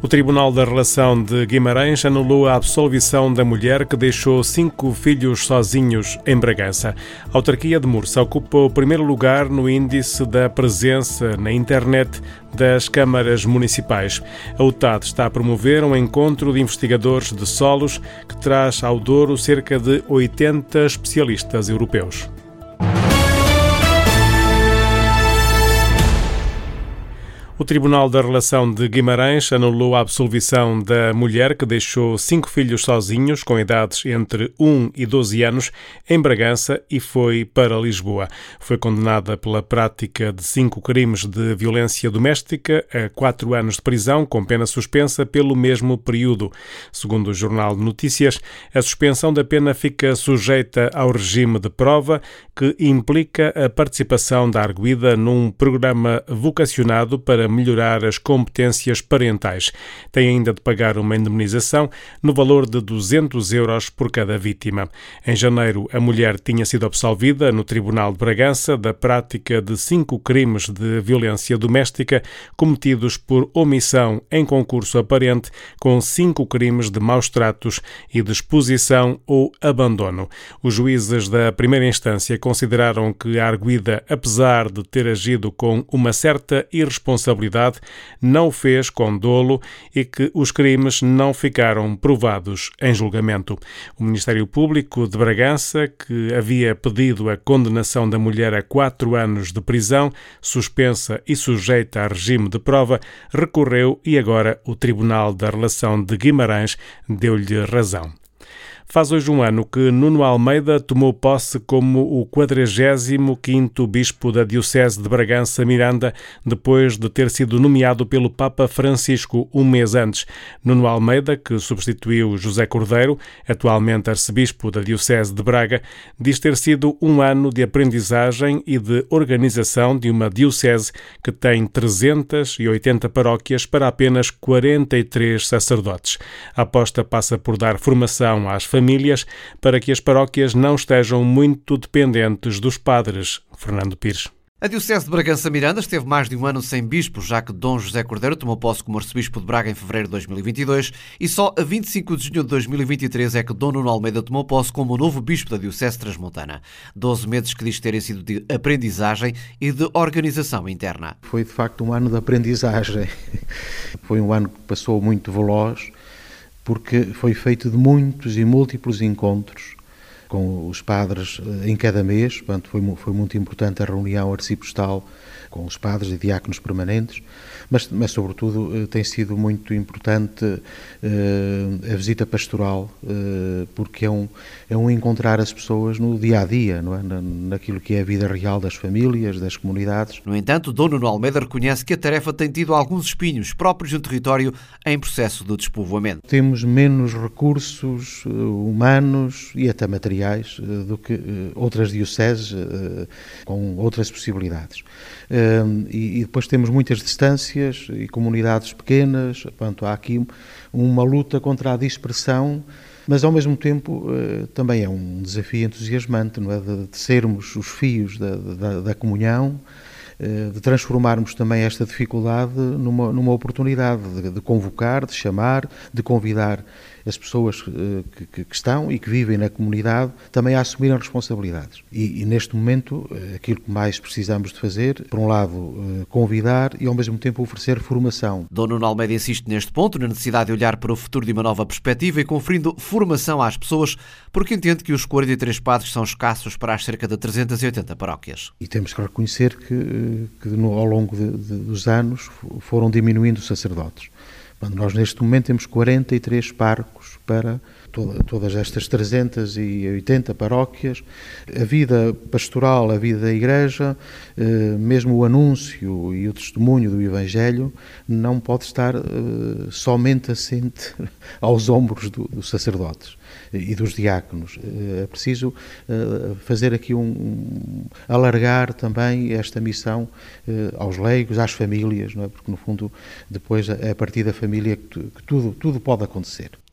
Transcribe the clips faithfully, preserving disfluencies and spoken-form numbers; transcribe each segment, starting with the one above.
O Tribunal da Relação de Guimarães anulou a absolvição da mulher que deixou cinco filhos sozinhos em Bragança. A autarquia de Mursa ocupa o primeiro lugar no índice da presença na internet das câmaras municipais. A U T A D está a promover um encontro de investigadores de solos que traz ao Douro cerca de oitenta especialistas europeus. O Tribunal da Relação de Guimarães anulou a absolvição da mulher que deixou cinco filhos sozinhos, com idades entre um e doze anos, em Bragança e foi para Lisboa. Foi condenada pela prática de cinco crimes de violência doméstica a quatro anos de prisão, com pena suspensa pelo mesmo período. Segundo o Jornal de Notícias, a suspensão da pena fica sujeita ao regime de prova, que implica a participação da arguida num programa vocacionado para melhorar as competências parentais. Tem ainda de pagar uma indemnização no valor de duzentos euros por cada vítima. Em janeiro, a mulher tinha sido absolvida no Tribunal de Bragança da prática de cinco crimes de violência doméstica cometidos por omissão em concurso aparente, com cinco crimes de maus-tratos e de exposição ou abandono. Os juízes da primeira instância consideraram que a arguida, apesar de ter agido com uma certa irresponsabilidade, não o fez com dolo e que os crimes não ficaram provados em julgamento. O Ministério Público de Bragança, que havia pedido a condenação da mulher a quatro anos de prisão, suspensa e sujeita a regime de prova, recorreu e agora o Tribunal da Relação de Guimarães deu-lhe razão. Faz hoje um ano que Nuno Almeida tomou posse como o quadragésimo quinto bispo da Diocese de Bragança-Miranda, depois de ter sido nomeado pelo Papa Francisco um mês antes. Nuno Almeida, que substituiu José Cordeiro, atualmente arcebispo da Diocese de Braga, diz ter sido um ano de aprendizagem e de organização de uma diocese que tem trezentas e oitenta paróquias para apenas quarenta e três sacerdotes. A aposta passa por dar formação às famílias para que as paróquias não estejam muito dependentes dos padres. Fernando Pires. A Diocese de Bragança-Miranda esteve mais de um ano sem bispo, já que Dom José Cordeiro tomou posse como arcebispo de Braga em fevereiro de dois mil e vinte e dois e só a vinte e cinco de junho de dois mil e vinte e três é que Dom Nuno Almeida tomou posse como o novo bispo da Diocese Transmontana. Doze meses que diz terem sido de aprendizagem e de organização interna. Foi de facto um ano de aprendizagem. Foi um ano que passou muito veloz, porque foi feito de muitos e múltiplos encontros com os padres em cada mês. Portanto, foi, foi muito importante a reunião arciprestral com os padres e diáconos permanentes, mas, mas sobretudo tem sido muito importante uh, a visita pastoral, uh, porque é um, é um encontrar as pessoas no dia-a-dia, não é? Na, naquilo que é a vida real das famílias, das comunidades. No entanto, Dom Nuno Almeida reconhece que a tarefa tem tido alguns espinhos próprios de um território em processo de despovoamento. Temos menos recursos uh, humanos e até materiais uh, do que uh, outras dioceses uh, com outras possibilidades. Uh, e, e depois temos muitas distâncias e comunidades pequenas. Portanto, há aqui uma luta contra a dispersão, mas ao mesmo tempo uh, também é um desafio entusiasmante, não é? de, de sermos os fios da, da, da comunhão, uh, de transformarmos também esta dificuldade numa, numa oportunidade de, de convocar, de chamar, de convidar as pessoas que, que, que estão e que vivem na comunidade também a assumirem responsabilidades. E, e neste momento, aquilo que mais precisamos de fazer, por um lado, convidar e ao mesmo tempo oferecer formação. Dom Nuno Almeida insiste neste ponto, na necessidade de olhar para o futuro de uma nova perspectiva e conferindo formação às pessoas, porque entende que os quarenta e três padres são escassos para as cerca de trezentas e oitenta paróquias. E temos que reconhecer que, que no, ao longo de, de, dos anos foram diminuindo os sacerdotes. Nós neste momento temos quarenta e três párocos para toda, todas estas trezentas e oitenta paróquias. A vida pastoral, a vida da Igreja, eh, mesmo o anúncio e o testemunho do Evangelho não pode estar eh, somente assente aos ombros do, dos sacerdotes e dos diáconos. É preciso uh, fazer aqui um, um alargar também esta missão uh, aos leigos, às famílias, não é? Porque no fundo depois é a partir da família que, tu, que tudo, tudo pode acontecer.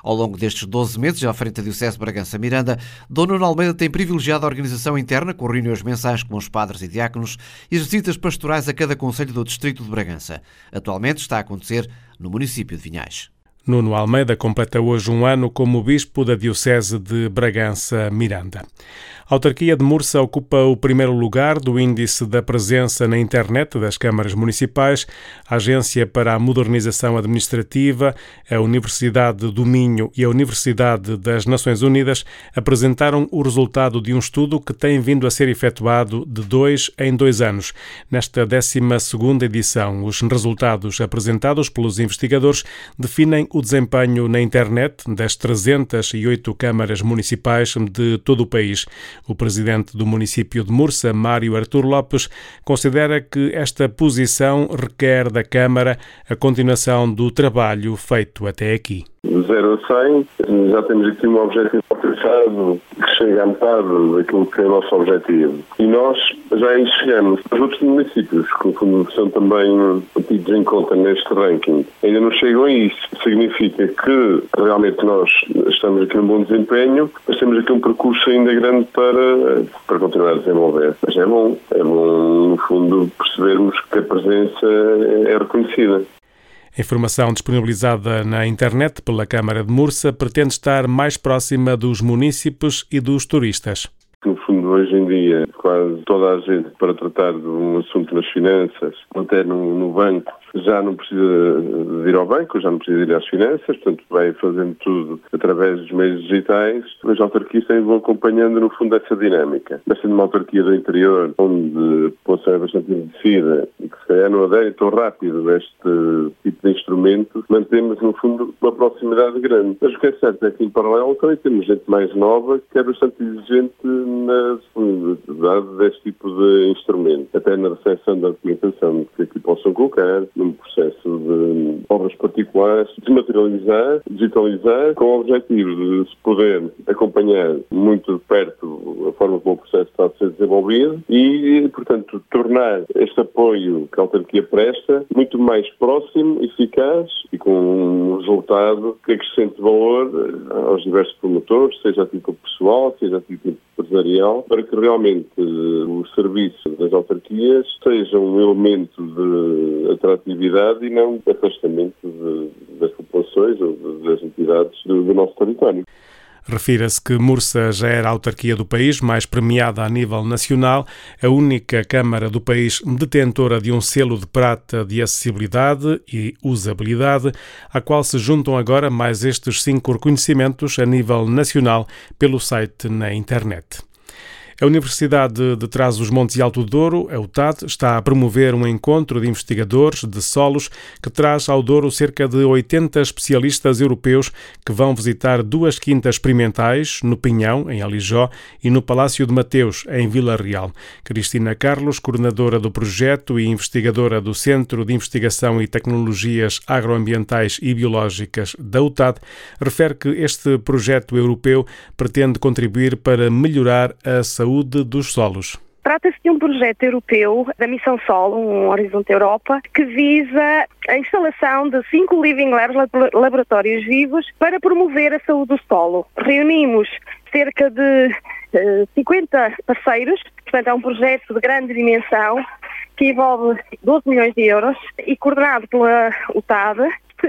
Ao longo destes doze meses, à frente da Diocese de Bragança-Miranda, Dom Nuno Almeida tem privilegiado a organização interna com reuniões mensais com os padres e diáconos e as visitas pastorais a cada concelho do distrito de Bragança. Atualmente está a acontecer no município de Vinhais. Nuno Almeida completa hoje um ano como Bispo da Diocese de Bragança-Miranda. A autarquia de Mursa ocupa o primeiro lugar do índice da presença na internet das câmaras municipais. A Agência para a Modernização Administrativa, a Universidade do Minho e a Universidade das Nações Unidas apresentaram o resultado de um estudo que tem vindo a ser efetuado de dois em dois anos. Nesta décima segunda edição, os resultados apresentados pelos investigadores definem o desempenho na internet das trezentas e oito câmaras municipais de todo o país. O presidente do município de Mursa, Mário Artur Lopes, considera que esta posição requer da Câmara a continuação do trabalho feito até aqui. De zero a cem, já temos aqui um objetivo alcançado que chega à metade daquilo que é o nosso objetivo. E nós já aí chegamos. Os outros municípios, que são também tidos em conta neste ranking, ainda não chegam a isso. Significa que realmente nós estamos aqui num bom desempenho, mas temos aqui um percurso ainda grande para, para continuar a desenvolver. Mas é bom, é bom, no fundo, percebermos que a presença é reconhecida. A informação disponibilizada na internet pela Câmara de Mursa pretende estar mais próxima dos munícipes e dos turistas. No fundo, hoje em dia, quase toda a gente, para tratar de um assunto nas finanças, até no, no banco, já não precisa de ir ao banco, já não precisa de ir às finanças, portanto vai fazendo tudo através dos meios digitais. As autarquias vão acompanhando, no fundo, essa dinâmica. Mas sendo uma autarquia do interior, onde a população é bastante envelhecida e que se calhar não adere tão rápido a este tipo de instrumento, mantemos, no fundo, uma proximidade grande. Mas o que é certo é que, em paralelo, também temos gente mais nova que é bastante exigente na disponibilidade deste tipo de instrumento, até na recepção da documentação que aqui possam colocar, num processo de obras particulares, desmaterializar, digitalizar, com o objetivo de se poder acompanhar muito de perto a forma como o processo está a ser desenvolvido e, portanto, tornar este apoio que a autarquia presta muito mais próximo, eficaz e com um resultado que acrescente valor aos diversos promotores, seja a título pessoal, seja a título empresarial, para que realmente o serviço das autarquias seja um elemento de atratividade e não de afastamento de, das populações ou das entidades do, do nosso território. Refira-se que Mursa já era a autarquia do país mais premiada a nível nacional, a única Câmara do país detentora de um selo de prata de acessibilidade e usabilidade, à qual se juntam agora mais estes cinco reconhecimentos a nível nacional pelo site na internet. A Universidade de Trás-os-Montes e Alto Douro, a U T A D, está a promover um encontro de investigadores de solos que traz ao Douro cerca de oitenta especialistas europeus que vão visitar duas quintas experimentais, no Pinhão, em Alijó, e no Palácio de Mateus, em Vila Real. Cristina Carlos, coordenadora do projeto e investigadora do Centro de Investigação e Tecnologias Agroambientais e Biológicas da U T A D, refere que este projeto europeu pretende contribuir para melhorar a saúde dos solos. Trata-se de um projeto europeu da Missão Solo, um Horizonte Europa, que visa a instalação de cinco Living Labs, laboratórios vivos, para promover a saúde do solo. Reunimos cerca de uh, cinquenta parceiros, portanto é um projeto de grande dimensão, que envolve doze milhões de euros e coordenado pela U T A D.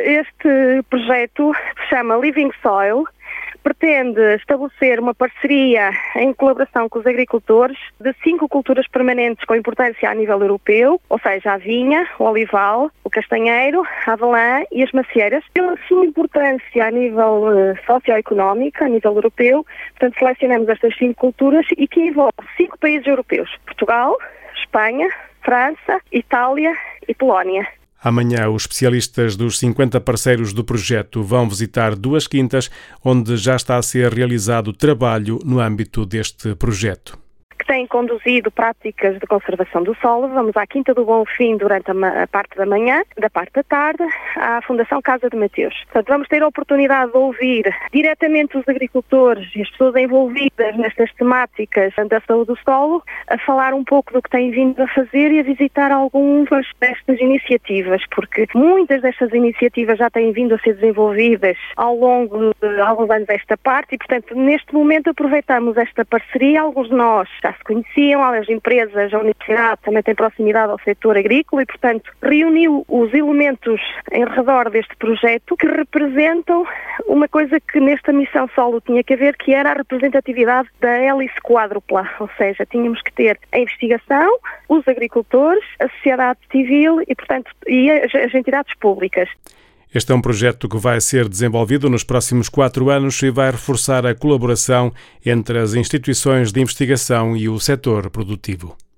Este projeto se chama Living Soil, pretende estabelecer uma parceria em colaboração com os agricultores de cinco culturas permanentes com importância a nível europeu, ou seja, a vinha, o olival, o castanheiro, a avelã e as macieiras. Pela sua importância a nível uh, socioeconómico, a nível europeu, portanto selecionamos estas cinco culturas e que envolve cinco países europeus: Portugal, Espanha, França, Itália e Polónia. Amanhã, os especialistas dos cinquenta parceiros do projeto vão visitar duas quintas, onde já está a ser realizado trabalho no âmbito deste projeto. que têm conduzido práticas de conservação do solo. Vamos à Quinta do Bonfim durante a, a parte da manhã, da parte da tarde, à Fundação Casa de Mateus. Portanto, vamos ter a oportunidade de ouvir diretamente os agricultores e as pessoas envolvidas nestas temáticas da saúde do solo, a falar um pouco do que têm vindo a fazer e a visitar algumas destas iniciativas, porque muitas destas iniciativas já têm vindo a ser desenvolvidas ao longo de alguns anos desta parte e, portanto, neste momento aproveitamos esta parceria. Alguns de nós já se conheciam, as empresas, a universidade também tem proximidade ao setor agrícola e, portanto, reuniu os elementos em redor deste projeto que representam uma coisa que nesta missão solo tinha que haver, que era a representatividade da hélice quádrupla, ou seja, tínhamos que ter a investigação, os agricultores, a sociedade civil e, portanto, e as, as entidades públicas. Este é um projeto que vai ser desenvolvido nos próximos quatro anos e vai reforçar a colaboração entre as instituições de investigação e o setor produtivo.